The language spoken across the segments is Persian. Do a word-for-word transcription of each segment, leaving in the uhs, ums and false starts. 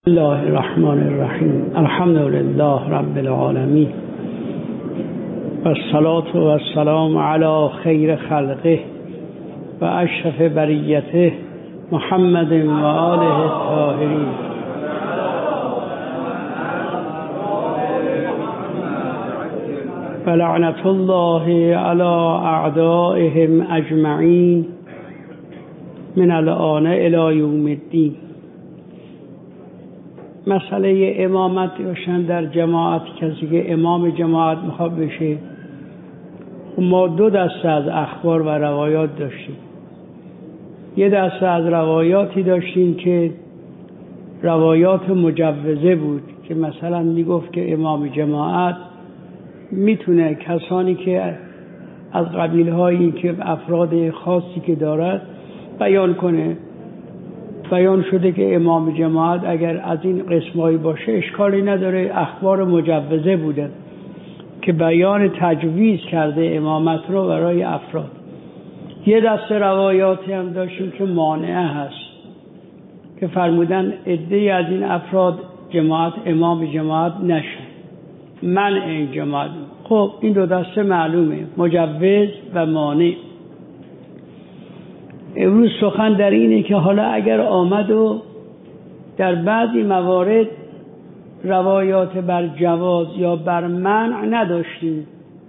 بسم الله الرحمن الرحیم. الحمد لله رب العالمین و الصلاة و السلام علی خیر خلقه و اشرف بریته محمد و آله الطاهرین. و لعنت الله علی اعدائهم اجمعین من الآن الی یوم الدین. مسئله امامت روشن در جماعت، کسی که امام جماعت میخواد بشه، ما دو دسته از اخبار و روایات داشتیم. یه دسته از روایاتی داشتیم که روایات مجوزه بود، که مثلا میگفت که امام جماعت میتونه کسانی که از قبیلهایی که افراد خاصی که دارد بیان کنه. بیان شده که امام جماعت اگر از این قسمایی باشه اشکالی نداره. اخبار مجوزه بوده که بیان تجویز کرده امامت رو برای افراد. یه دسته روایاتی هم داشتیم که مانعه هست، که فرمودن عده‌ای از این افراد جماعت امام جماعت نشن، منع این جماعت. خب این دو دسته معلومه، مجوز و مانع. امروز سخن در اینه که حالا اگر آمد و در بعضی موارد روایات بر جواز یا بر منع نداشتیم،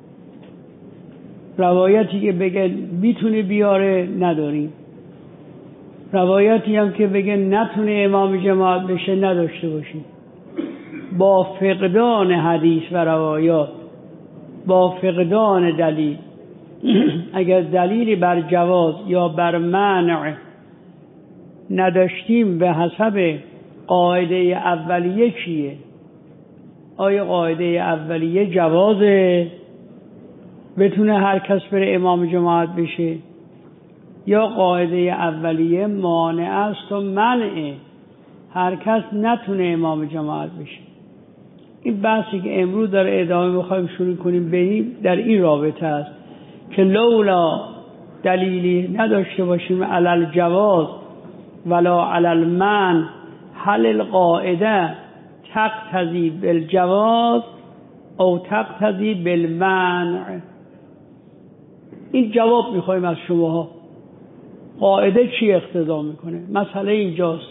روایتی که بگه میتونه بیاره نداریم، روایتی هم که بگه نتونه امام جماعت بشه نداشته باشیم. با فقدان حدیث و روایات، با فقدان دلیل، اگر دلیلی بر جواز یا بر منع نداشتیم به حسب قاعده اولیه چیه؟ آیا قاعده اولیه جوازه، بتونه هر کس بره امام جماعت بشه، یا قاعده اولیه مانع است و منع، هر کس نتونه امام جماعت بشه؟ این بحثی که امروز داره ادامه میخوایم شروع کنیم بریم در این رابطه است که لولا دلیلی نداشته باشیم علی الجواز ولا علی المنع، هل القاعده تقتضی بالجواز او تقتضی بالمنع؟ این جواب میخوایم از شماها. قاعده چی اقتضا میکنه؟ مسئله اینجاست.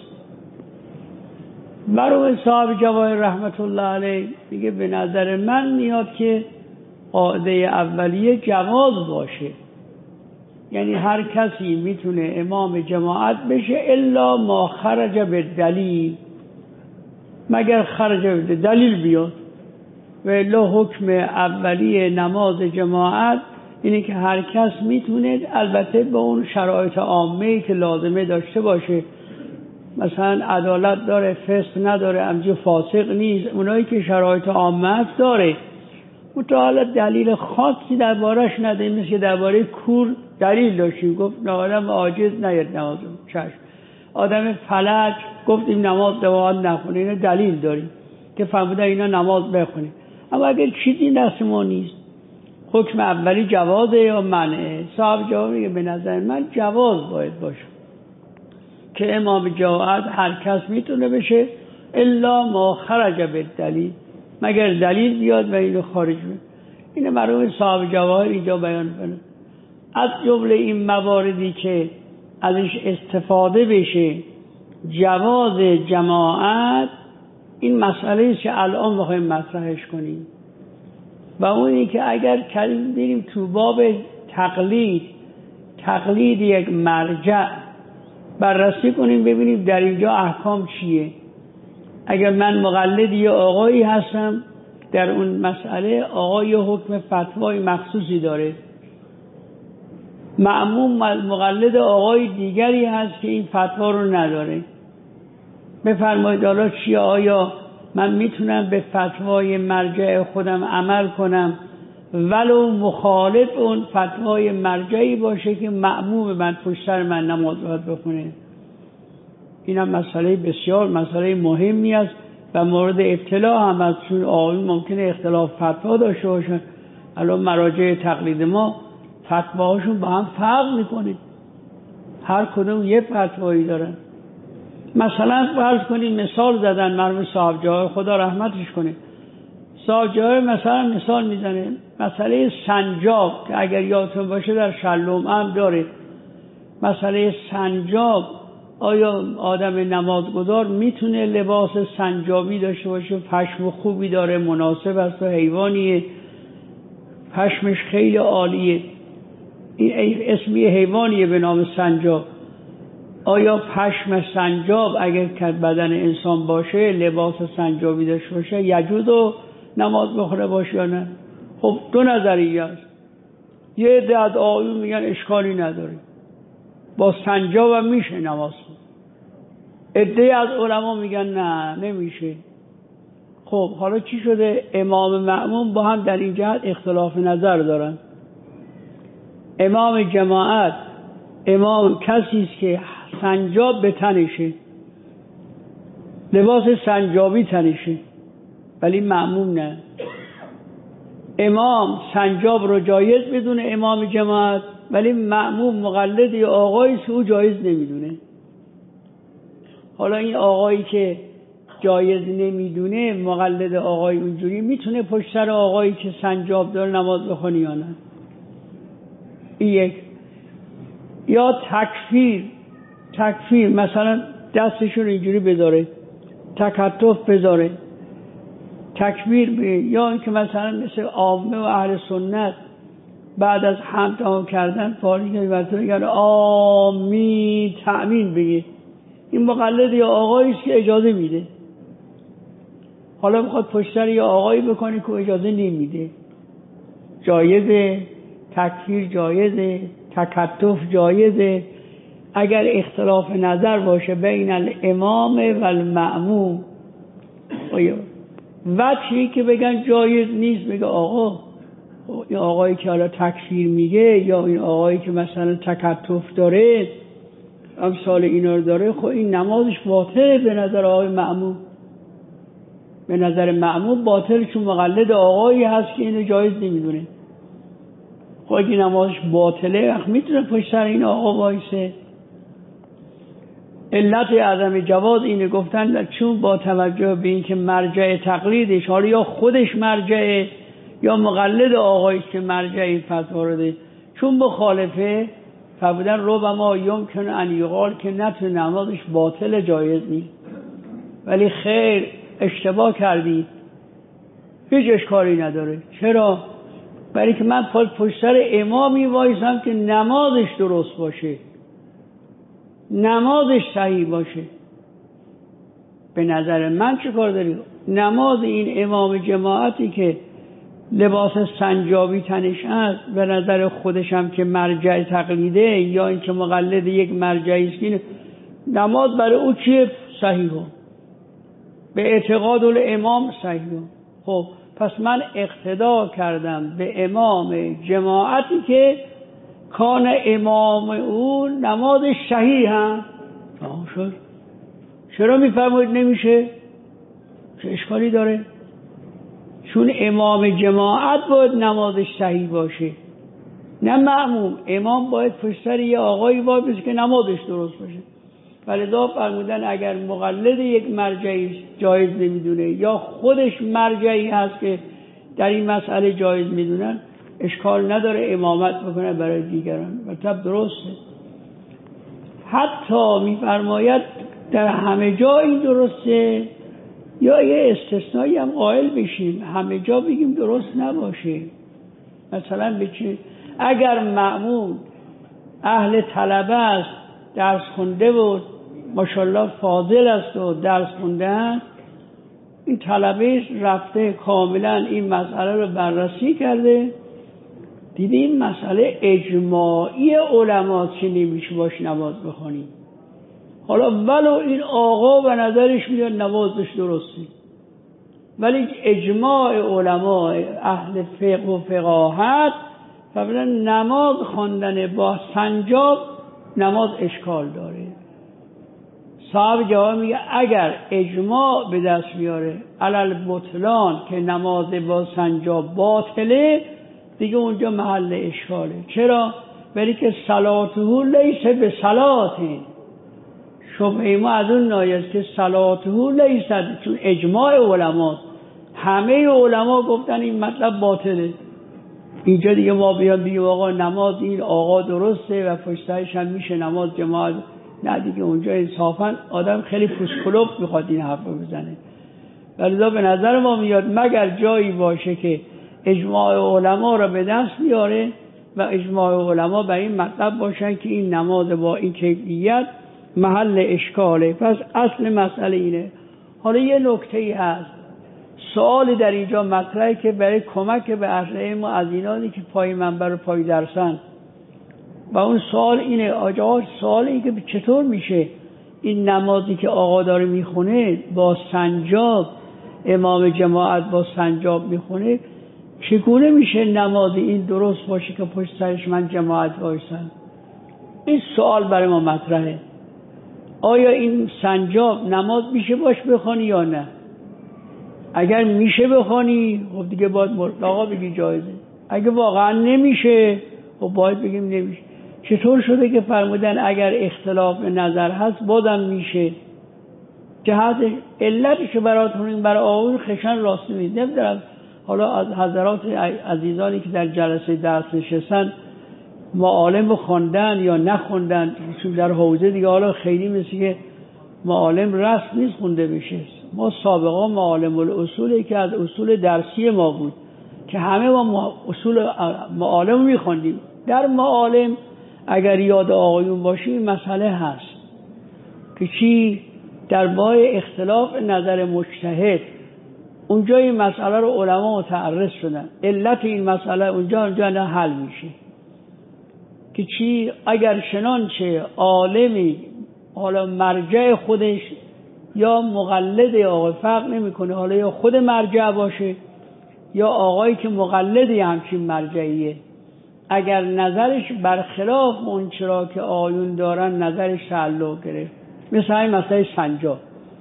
مرحوم صاحب جواهر رحمت الله علیه میگه به نظر من میاد که قاعده اولیه جواز باشه، یعنی هر کسی میتونه امام جماعت بشه الا ما خرج به دلیل، مگر خرج به دلیل بیاد. و الا حکم اولیه نماز جماعت اینه که هر کس میتونه، البته به اون شرایط عامه که لازمه داشته باشه، مثلا عدالت داره، فسق نداره، همچنین فاسق نیست، اونایی که شرایط عامه داره، متعالی دلیل خاصی دربارش نداره. مثل درباره کور دلیل داشتیم، گفت آدم عاجز نیاد نماز چشم، آدم فلج گفتیم نماز دوات نخونه، اینا دلیل داریم که فرمودن اینا نماز بخونیم. اما اگر چیزی دست ما نیست، حکم اولی جوازه یا منعه؟ صاحب جواب میگه به نظر من جواز باید باشه که امام جماعت هر کس میتونه بشه الا ما خرج به دلیل، مگر دلیل بیاد و اینو خارج بشه. اینه مرحوم صاحب جواهر اینجا بیان کنه. از جمله این مواردی که ازش استفاده بشه جواز جماعت، این مسئله است که الان بخوایم مطرحش کنیم، و اونی که اگر کلیم بریم تو باب تقلید، تقلید یک مرجع بررسی کنیم ببینیم در اینجا احکام چیه. اگر من مقلد یه آقایی هستم، در اون مسئله آقای حکم فتوای مخصوصی داره، مأموم مقلد آقای دیگری هست که این فتوا رو نداره، بفرمایید حالا چیه؟ آیا من میتونم به فتوای مرجع خودم عمل کنم ولو مخالف اون فتوای مرجعی باشه که مأموم من پشت سر من نماز باید بخونه؟ این هم مسئله بسیار مسئله مهمی است و مورد ابتلا هم از، چون آقایون ممکنه اختلاف فتوا داشته باشن. الان مراجع تقلید ما فتواهاشون با هم فرق میکنه، هر کدوم یه فتوایی دارن. مثلا فرض کنید مثال زدن مرحوم صاحب جای خدا رحمتش کنه، صاحب جای مثلا مثال میزنه مسئله سنجاب که اگر یادتون باشه در شلوم هم داره. مسئله سنجاب، آیا آدم نمازگزار میتونه لباس سنجابی داشته باشه؟ پشم خوبی داره، مناسب است و حیوانیه، پشمش خیلی عالیه، این اسمی حیوانیه به نام سنجاب. آیا پشم سنجاب اگر که بدن انسان باشه، لباس سنجابی داشته باشه، یجوز و نماز بخونه باشه یا نه؟ خب دو نظریه است. یه عده از آقایون میگن اشکالی نداره، با سنجاب هم میشه نماز خون. عده از علما میگن نه نمیشه. خب حالا چی شده؟ امام مأموم با هم در این جهت اختلاف نظر دارن. امام جماعت امام کسی است که سنجاب به تنشه، لباس سنجابی تنشه، ولی مأموم نه. امام سنجاب رو جایز بدونه امام جماعت، ولی مأموم مقلد یا آقایی که او جایز نمیدونه. حالا این آقایی که جایز نمیدونه، مقلد آقای اونجوری، میتونه پشت سر آقایی که سنجاب داره نماز بخونه یا نه؟ این یک. یا تکفیر، تکفیر مثلا دستشون اینجوری بذاره، تکتف بذاره، تکبیر به، یا اینکه مثلا مثل عامه و اهل سنت بعد از حمد تمام کردن فارغ وقتی میگن آمین تأمین بگه. این مقلد یا آقایی است که اجازه میده. حالا میخواد پشت سر یا آقایی بکنه که اجازه نمیده. جایزه، تکفیر جایزه، تکتف جایزه، اگر اختلاف نظر باشه بین الامام و المأموم. وجهی که بگن جایز نیست، بگه آقا این آقایی که حالا تکفیر میگه یا این آقایی که مثلا تکتف داره امثال اینا رو داره، خب این نمازش باطله به نظر آقای مأموم. به نظر مأموم باطل، چون مقلد آقایی هست که اینو جایز نمیدونه. خب اگه نمازش باطله وقت میتونه پشت سر این آقا وایسه. علت عدم جواز اینه گفتن چون با توجه به اینکه مرجع تقلیدش، حالا یا خودش مرجعه یا مقلد آقایی که مرجع فتوا رو، چون مخالفه فرمودن ربما یمکن ان یقال که نتونه نمازش باطل جایز نیست. ولی خیر اشتباه کردی، هیچ اشکالی نداره. چرا؟ برای که من پشت سر امامی وایسم که نمازش درست باشه، نمازش صحیح باشه. به نظر من چه کار داری؟ نماز این امام جماعتی که لباس سنجابی تنش هست، به نظر خودش هم که مرجع تقلیده یا این که مقلد یک مرجعی است، که نماز برای او چیه؟ صحیحه، به اعتقاد الامام صحیحه. خب پس من اقتدا کردم به امام جماعتی که کان امام او نماز صحیح هم. شد چرا میفرمایید نمیشه؟ چه اشکالی داره؟ چون امام جماعت باید نمازش صحیح باشه، نه مأموم. امام باید پشت سر یه آقایی باید بشه که نمازش درست باشه. ولذا فرمودن اگر مقلد یک مرجعی جایز نمیدونه یا خودش مرجعی هست که در این مسئله جایز میدونن، اشکال نداره امامت بکنه برای دیگران و طب درسته. حتی میفرماید در همه جا این درسته، یا یه استثنایی هم قائل بشیم همه جا بگیم درست نباشه. مثلا بچه اگر مأمون اهل طلبه است، درس خونده بود، ماشاءالله فاضل است و درس خونده است، این طلبه رفته کاملا این مسئله رو بررسی کرده، دیدی این مسئله اجماعی علما که نمیشه باش نماز بخونیم. حالا ولو این آقا و نظرش میاد نمازش درسته، ولی اجماع علما اهل فقه و فقاهت فرمودن نماز خواندن با سنجاب نماز اشکال داره. صاحب جواب میگه اگر اجماع به دست میاره علل بطلان که نماز با سنجاب باطله، دیگه اونجا محل اشکاله. چرا؟ برای که صلاته لیس به صلاته، شبهه ما از اون نایست که صلاته لیست، چون اجماع علما، همه علما گفتن این مطلب باطله. اینجا دیگه ما بیان بگیم آقا نماز این آقا درسته و پشتش هم میشه نماز جماعت، نه دیگه اونجا انصافا آدم خیلی پوسکلوب میخواد این حرف بزنه. ولی به نظر ما میاد مگر جایی باشه که اجماع علما را به دست بیاره و اجماع علما بر این مطلب باشن که این نماز با این کیفیت محل اشکاله. پس اصل مسئله اینه. حالا یه نکته‌ای هست، سوالی در اینجا مطرحه که برای کمک به اهل ما از اینانی که پای منبر و پای درسن، و اون سوال اینه، آقا سوال اینه که چطور میشه این نمازی که آقا داره میخونه با سنجاب، امام جماعت با سنجاب میخونه، چگونه میشه نمازی این درست باشه که پشت سرش من جماعت وایسن؟ این سوال برای ما مطرحه. آیا این سنجاب نماز میشه باش بخونی یا نه؟ اگر میشه بخونی خب دیگه باید مطلقا بگی جایزه، اگه واقعا نمیشه خب باید بگیم نمیشه. چطور شده که فرمودن اگر اختلاف نظر هست بازم میشه؟ جهت علتش براتون برای آقایون خشن راست نمید. نمیدونم حالا از حضرات عزیزانی که در جلسه درس نشستن معالم خوندن یا نخوندن، چون در حوزه دیگه حالا خیلی مثل که معالم رسم نیست خونده بشه. ما سابقا معالم الاصولی که از اصول درسی ما بود که همه ما اصول معالم میخوندیم. در معالم اگر یاد آقایون باشه این مسئله هست که چی در باب اختلاف نظر مجتهد، اونجا این مسئله رو علما متعرض شدن، علت این مسئله اونجا اونجا نه حل میشه که چی اگر چنانچه عالمی حالا مرجع خودش یا مقلد آقای فرق نمیکنه، حالا یا خود مرجع باشه یا آقایی که مقلد همچین مرجعیه، اگر نظرش برخلاف اون چرا که آیون دارن نظرش تعلق گرفت، مثل این مسئله سنجاب.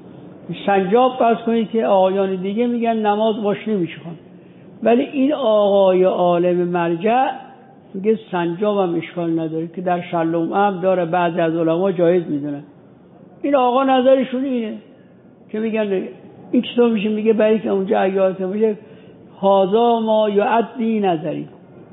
سنجاب فرض کنید که آقایان دیگه میگن نماز باش نمیشه خوند، ولی این آقای عالم مرجع میگه سنجاب هم اشکال نداره که در شلوم هم داره، بعضی از علما جایز میدونن. این آقا نظرشون اینه که میگن این چطور میشه؟ میگه برای که اونجا آیات میشه هازا ما یعدی نظری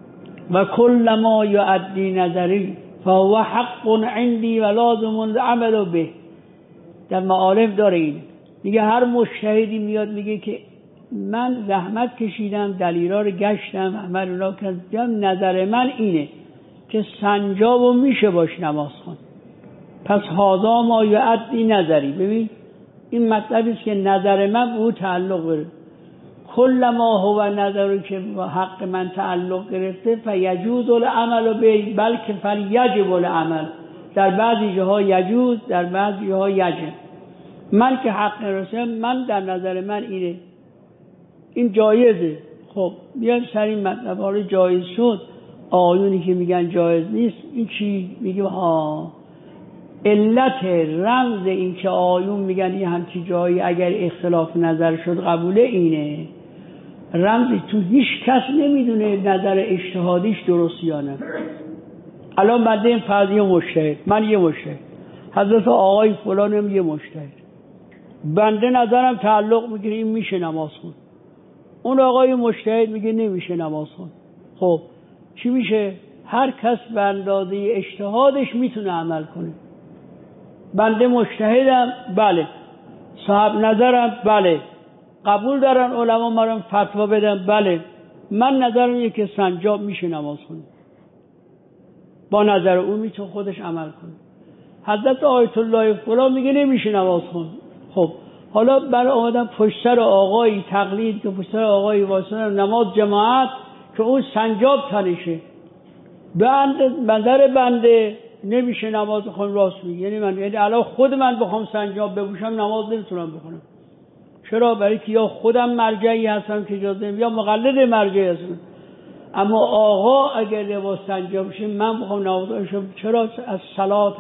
و کل ما یعدی نظری فهو حق عندی و لازم العمل به. در معالم داره این میگه هر مجتهدی میاد میگه که من زحمت کشیدم دلیلا رو گشتم عمل اونا کردم، نظر من اینه که سنجابو میشه باش نماز خوند، پس هازا ما یعدی نظری. ببین این مطلبی است که نظر من به او تعلق داره. کل ما هو نظری که حق من تعلق گرفته فیجوز العمل به، بلکه فلیجب العمل، در بعضی جاها یجوز در بعضی جاها یجب. من که حق نرسه من در نظر من اینه این جایزه. خب بیایم سر این مطلب. حالا جایز شد، آیونی که میگن جایز نیست این چی؟ میگه ها علت رمز این که آیون میگن این همچی جایی اگر اختلاف نظر شد قبوله اینه. رمزی تو هیچ کس نمیدونه نظر اجتهادیش درست یا نه. الان بنده این فرض یه مجتهد، من یه مجتهد، حضرت آقای فلانم یه مجتهد، بنده نظرم تعلق میگیره این میشه نماز خون، اون آقای مجتهد میگه نمیشه نماز خون. خب چی میشه؟ هر کس به اندازه اجتهادش میتونه عمل کنه. بنده مجتهدم، بله، صاحب نظرم، بله، قبول دارن علما مرا فتوا بدن، بله، من نظرم اینه که سنجاب میشه نماز خون، با نظر اون میتونه خودش عمل کنه. حضرت آیت الله فلان میگه نمیشه نماز خون. خب حالا برای آمدن پشت سر آقایی تقلید که پشت سر آقایی واسه نماز جماعت که اون سنجاب تنشه، بنده نظر بنده نمیشه نماز خون، راست میگه. یعنی من یعنی الان خود من بخوام سنجاب بپوشم نماز نمیتونم بخونم. چرا؟ برای که یا خودم مرجعی هستم که اجازه نمیدم یا مقلد مرجعی هستم. اما آقا اگر لباس سنجاب بشه من بخوام نماز بخونم، چرا؟ از صلات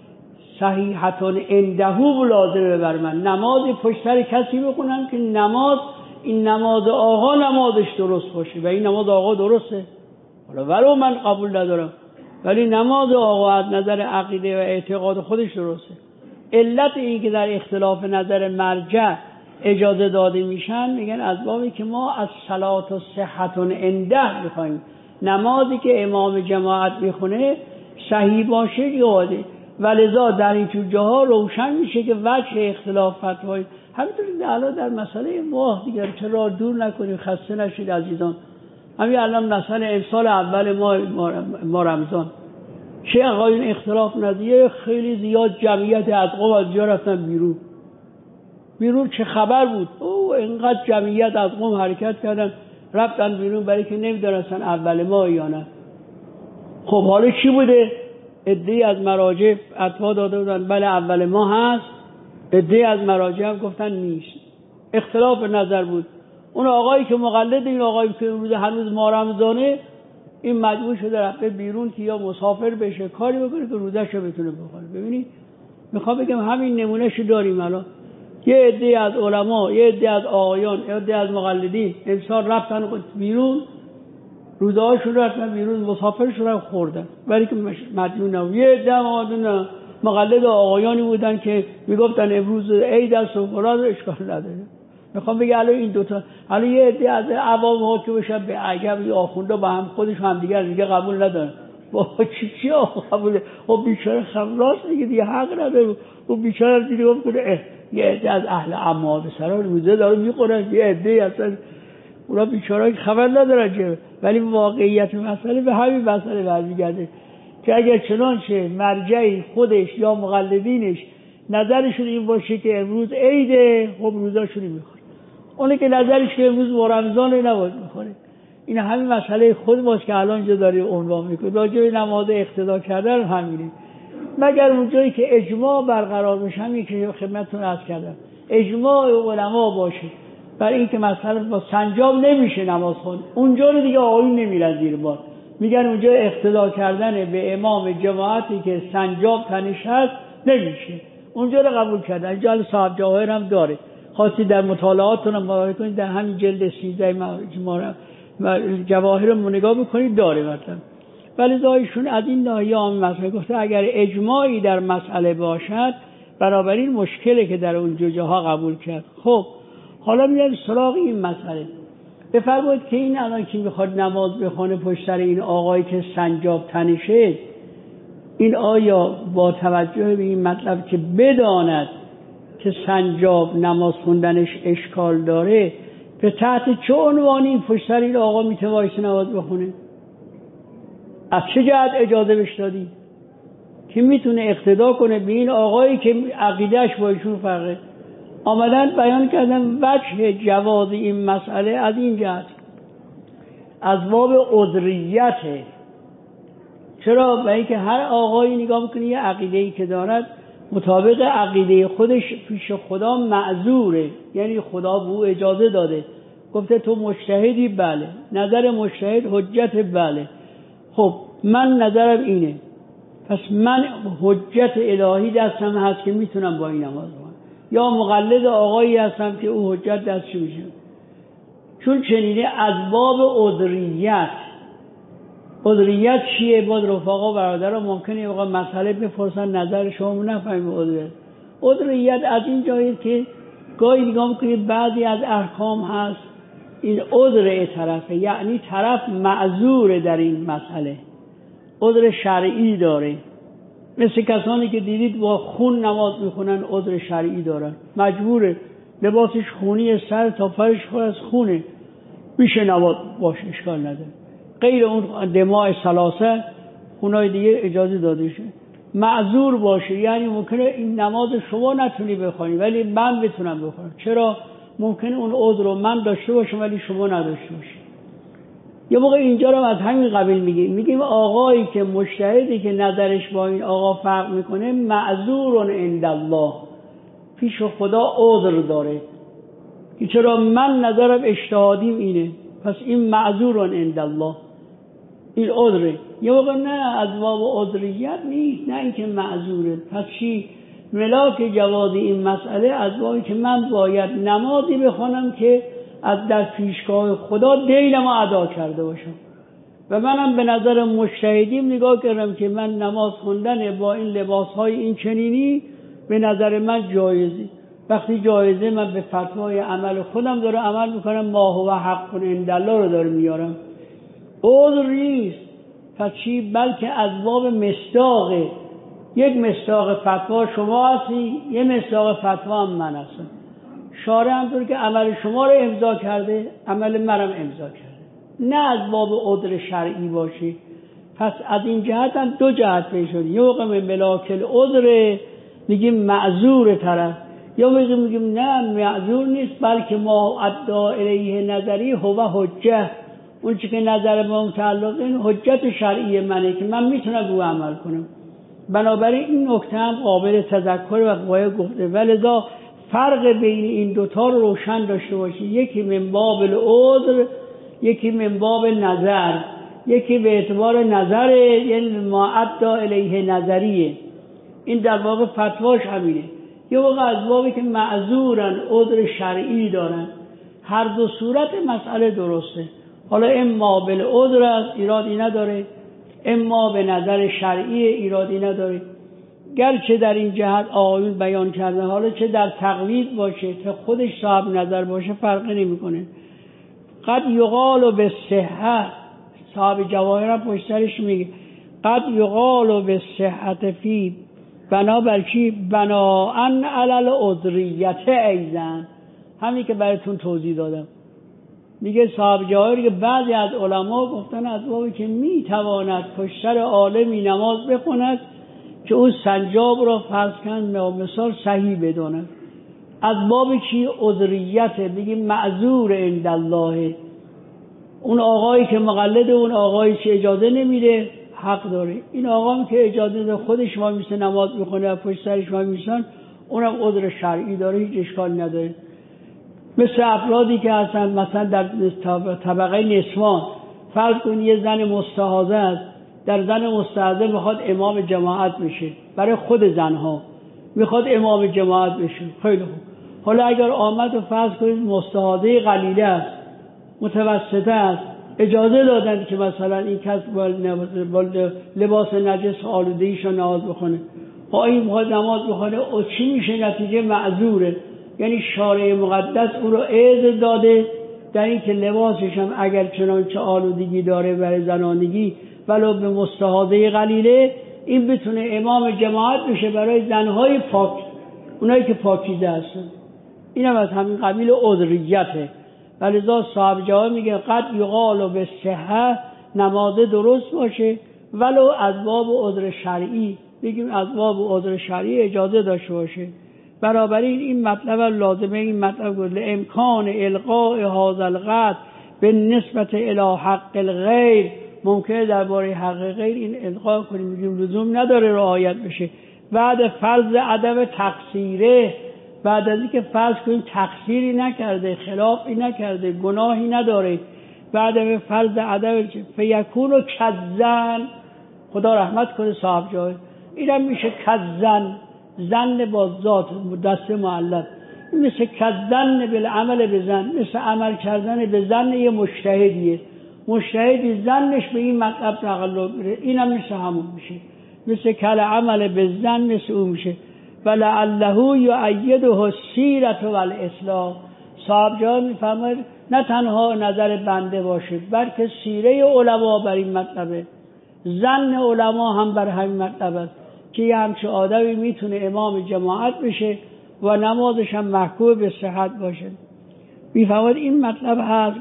صحیحتون اندهو لازمه بر من نماز پشت سر کسی بخونم که نماز این نماز آقا نمازش درست باشه و این نماز آقا درسته، حالا ولو من قبول ندارم ولی نماز آقا از نظر عقیده و اعتقاد خودش درسته. علت این که در اختلاف نظر مرجع اجازه داده میشن میگن از بابی که ما از صلات و صحتون عنده میخوایم، نمازی که امام جماعت میخونه صحیح باشه جواده، ولذا در این تو جاها روشن میشه که وجه اختلاف فتوای همینطوری الان در مسئله ماه دیگر چرا دور نکنیم، خسته نشید عزیزان. همین الان مسئله امسال اول ما ما رمضان چه آقایون اختلاف نظریه خیلی زیاد، جمعیت از قوم از جا رفتن بیرون بیرون چه خبر بود؟ او اینقدر جمعیت از قوم حرکت کردن رفتن بیرون برای که نمیدونستن اول ما یا نه. خب حالا چی بوده؟ عده‌ای از مراجع فتوا داده بودن بله اول ما هست، عده‌ای از مراجع هم گفتن نیست. اختلاف نظر بود. اون آقایی که مقلد این آقایی که روز هنوز ما رمضانه، این مجبور شده رفته بیرون که یا مسافر بشه کاری بکنه که روزشو بتونه بخوره. ببینید میخوام بگم همین نمونهشو داریم الان. یه عده از علما، یه عده از آقایان، یه عده از مقلدین امسال رفتن بیرون، روزهاشون رفتن بیرون، مسافرشون رو خوردن برای که مدیون نبود. یه عده هم مقلد آقایانی بودن که میگفتن امروز عید است و فلان، اشکال نداره. میخوام بگم الان این دوتا الان یه عده از عوام ها که بشن به عجب یا آخونده با هم خودشون هم دیگر دیگه قبول ندارن. بابا چی چی قبوله؟ خب بیچاره خلاص دیگه دیگه حق نداره. و بیچاره دیگه گفت یه عده از اهل عمار به سرا روزه داره میخورن، یه عده اصلا اونا بیچاره خبر ندارن چه، ولی واقعیت مسئله به همین مسئله برمیگرده که اگر چنانچه مرجعی خودش یا مقلدینش نظرشون این باشه که امروز عیده، خب روزاشون میخوره. اونه که نظرش که امروز ما رمضان نباید میخوره. این همین مسئله خود ماست که الان جا داریم عنوان میکنه. راجع به نماز اقتدا کردن همینه، مگر اونجایی که اجماع برقرار بشه. همین که خدمتتون عرض کردم اجماع علما باشه برای اینکه مثلا با سنجاب نمیشه نماز خوند، اونجا رو دیگه آقایون نمیرن زیر بار، میگن اونجا اقتدا کردن به امام جماعتی که سنجاب تنش هست نمیشه، اونجا رو قبول کردن. اینجا صاحب جواهر هم داره، خاصی در مطالعاتون هم مراجعه کنید، در همین جلد سیزده جواهر رو نگاه بکنید داره مثلا. ولی دایشون از این ناحیه هم مسئله گفته اگر اجماعی در مسئله باشد بنابراین مشکلی که در اون جاها قبول کرد. خب حالا میاد سراغ این مسئله. بفرمایید که این الان که میخواد نماز بخونه پشت سر این آقایی که سنجاب تنشه، این آیا با توجه به این مطلب که بداند که سنجاب نماز خوندنش اشکال داره، به تحت چه عنوانی پشت سر این آقا میتوایست نماز بخونه؟ از چه جهت اجازه بهش دادی که میتونه اقتدا کنه به این آقایی که عقیدهش با ایشون فرقه؟ آمدن بیان کردن وجه جواز این مسئله از این جهت، از باب عذریته. چرا؟ برای اینکه هر آقایی نگاه میکنه یه عقیده‌ای که دارد مطابق عقیده خودش پیش خدا معذوره، یعنی خدا به او اجازه داده، گفته تو مجتهدی، بله، نظر مجتهد حجت، بله، خب من نظرم اینه، پس من حجت الهی دستم هست که میتونم با این نماز بخونم، یا مقلد آقایی هستم که او حجت دستش میشه. چون چنینه از باب عذریت. عذریت چیه؟ با رفقا برادرها ممکنه یه وقت مسئله بپرسن نظر شما نفهمید. عذریت عذریت از این جایی که گاهی نگاه میکنید بعضی از احکام هست این عذر طرفه، یعنی طرف معذور در این مسئله، عذر شرعی داره. مثل کسانی که دیدید با خون نماز میخونن عذر شرعی دارن، مجبوره، لباسش خونی سر تا پایش پر از خونه، میشه نماز باش، اشکال نداره. غیر اون دماء ثلاثه خونای دیگه اجازه داده شه، معذور باشه، یعنی ممکنه این نماز شما نتونی بخونی ولی من بتونم بخونم. چرا؟ ممکنه اون عذر رو من داشته باشم ولی شما نداشته باشی. یه موقع اینجا رو از همین قبیل میگیم میگیم آقایی که مجتهدی که نظرش با این آقا فرق میکنه معذور عند الله، پیش خدا عذر داره که چرا من نظرم اجتهادیم اینه، پس این معذور عند الله، این عذره. یه موقع نه از باب عذریت نیست، نه اینکه معذوره. پس چی؟ ملاک جواز این مسئله از بابی که من باید نمازی بخونم که از در پیشگاه خدا دیلم ادا کرده باشم و منم به نظر مجتهدیم نگاه کردم که من نماز خوندن با این لباسهای این چنینی به نظر من جایزه. وقتی جایزه، من به فتوای عمل خودم داره عمل میکنم، ما هو حق عند الله رو داره میارم، عذر نیست. پس چی؟ بلکه از باب مصداقه. یک مصداق فتوا شما هستی، یه مصداق فتوا هم من هستم. شارع همطور که عمل شما رو امضا کرده، عمل منم امضا کرده، نه از باب عذر شرعی باشه. پس از این جهت هم دو جهت پیش شد. یه موقع من ملاک العذر میگیم معذور طرف، یا میگیم میگیم نه معذور نیست، بلکه ما ادعا الیه نظری هو حجه، اون چی که نظر به متعلق این حجت شرعی منه که من میتونم رو عمل کنم. بنابراین این نکته هم قابل تذکر و باید گفته. ولذا فرق بین این دوتا رو روشن داشته باشی، یکی من باب العذر، یکی من باب نظر. یکی به اعتبار نظر، یعنی ما ادعا الیه نظریه، این در واقع فتواش همینه. یه موقع از بابی که معذورن، عذر شرعی دارن، هر دو صورت مسئله درسته. حالا اما بالعذر است، ایرادی نداره، اما به نظر شرعی ایرادی نداره. گرچه در این جهت آیون بیان کرده، حالا چه در تقلید باشه که خودش صاحب نظر باشه فرقی نمیکنه. قد یقال به صحت، صاحب جواهر هم پشترش میگه قد یقال به صحت فی بنابر چی؟ بناءً علی العذریت ایضاً، همین که براتون توضیح دادم. میگه صاحب جواهر که بعضی از علما گفتن از بابی که میتواند پشتر عالمی نماز بخوند که او سنجاب را فرض کند مثال صحیح بداند، از بابی چی؟ عذریت، میگه معذور عند الله. اون آقایی که مقلد اون آقایی که اجازه نمیده حق داره، این آقا که اجازه ده خودش وای میسه نماز میخونه و پشت سرش وای میسن، اونم عذر شرعی داره، هیچ اشکال نداره. مثل افرادی که هستن مثلا در طبقه نسوان، فرض کنید یه زن مستحاضه است، در زن مستحاضه میخواد امام جماعت بشه، برای خود زنها میخواد امام جماعت بشه، خیلی خوب. حالا اگر آمد و فرض کنید مستحاضه قلیله است، متوسطه است، اجازه دادن که مثلا این کس با لباس نجس آلوده‌ایش رو نماز بخونه، با این میخواد نماز بخونه، او چی میشه؟ نتیجه معذوره. یعنی شارع مقدس او رو اذن داده در این که لباسش هم اگر چنانچه آلودگی داره برای زنانگی ولو به مستحاضه قلیله، این بتونه امام جماعت بشه برای زنهای پاک، اونایی که پاکیزه هستن. این هم از همین قبیل عذریته. ولذا صاحب جواب میگه قد یقال به صحه، نماز درست باشه ولو از باب عذر شرعی، بگیم از باب عذر شرعی اجازه داشته باشه. بنابراین این مطلب لازمه، این مطلب گفت امکان القاء هذا القد به نسبت الی حق الغیر، ممکنه درباره حق غیر این القا کنیم، میگیم لزوم نداره رعایت بشه. بعد فرض عدم تقصیره، بعد از اینکه فرض کنیم تقصیری نکرده، خلافی نکرده، گناهی نداره، بعد به فرض عدم فیکون و کذن، خدا رحمت کنه صاحب جای، اینم میشه کذن، زن با ذات دست معلق، مثل کذن بالعمل بزن، مثل عمل کردن به زن یه مجتهدیه، مجتهدی زنش به این مطلب تقلب بره، اینم مثل همون میشه، مثل کل عمل به زن مثل اون میشه. ولعله یؤیده السیرة والاسلام، صاحب جان میفرماید نه تنها نظر بنده باشه بلکه سیره علما بر این مطلبه، زن علما هم بر همین مطلب است که یه همچه آدمی میتونه امام جماعت بشه و نمازش هم محکوم به صحت باشه. میفرماید این مطلب هست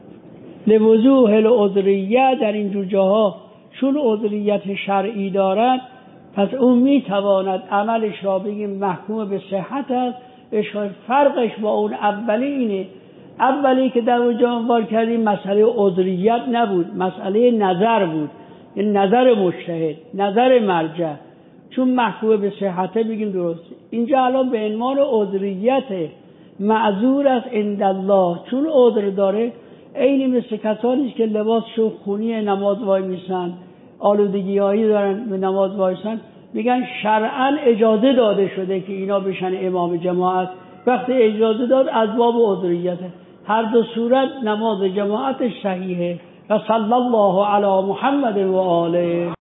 لوضوح العذریه، در این جور جاها چون عذریت شرعی دارد پس اون میتواند عملش را بگیم محکوم به صحت است. فرقش با اون اولی اینه، اولی که در اونجا عنوان کردیم مسئله عذریت نبود، مسئله نظر بود، یعنی نظر مجتهد، نظر مرجع، چون محکوم به صحت میگیم درسته. اینجا الان به عنوان عذریت معذور است عند الله، چون عذر داره، عینی مثل کسانی که لباسشون خونی نماز وای میسن، آلودگی‌هایی دارن به نماز وایسن، میگن شرعاً اجازه داده شده که اینا بشن امام جماعت. وقتی اجازه داد از باب عذریته، هر دو صورت نماز جماعتش صحیحه. و صلی الله علی محمد و آله.